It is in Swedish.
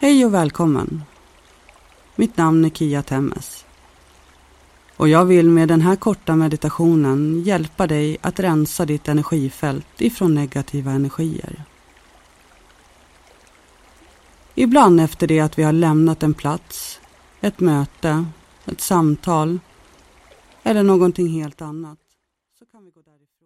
Hej och välkommen. Mitt namn är Kia Temmes. Och jag vill med den här korta meditationen hjälpa dig att rensa ditt energifält ifrån negativa energier. Ibland efter det att vi har lämnat en plats, ett möte, ett samtal eller någonting helt annat så kan vi gå därifrån.